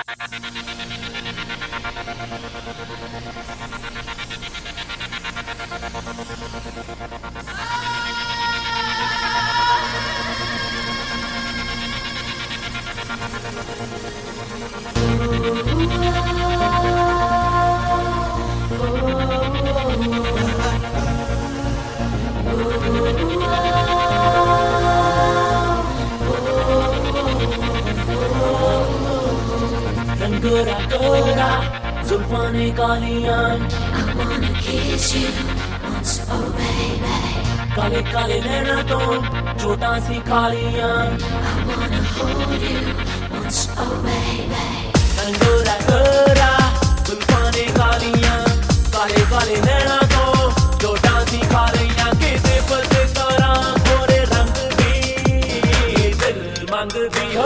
गोरा गोरा जुल्फां ने कालियां I wanna kiss you once, oh baby. काले काले नैना तो छोटा सी खालियां I wanna hold you once, oh baby. Gora Gora जुल्फां ने कालियां काले काले नैना तो छोटा सी खालियां किसे पत करा गोरे रंग दी दिल मंगदी हो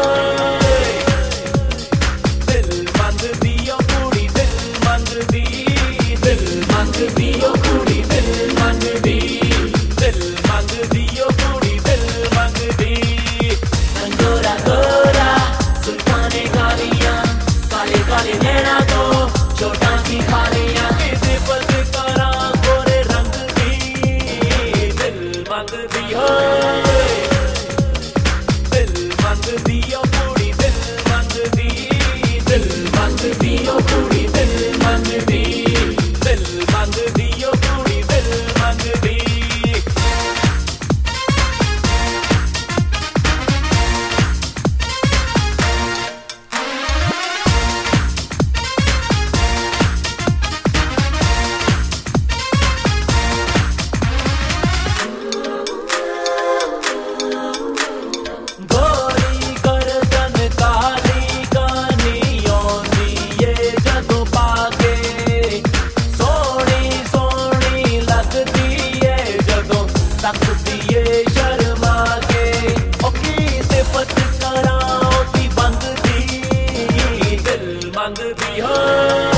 मंगदी हो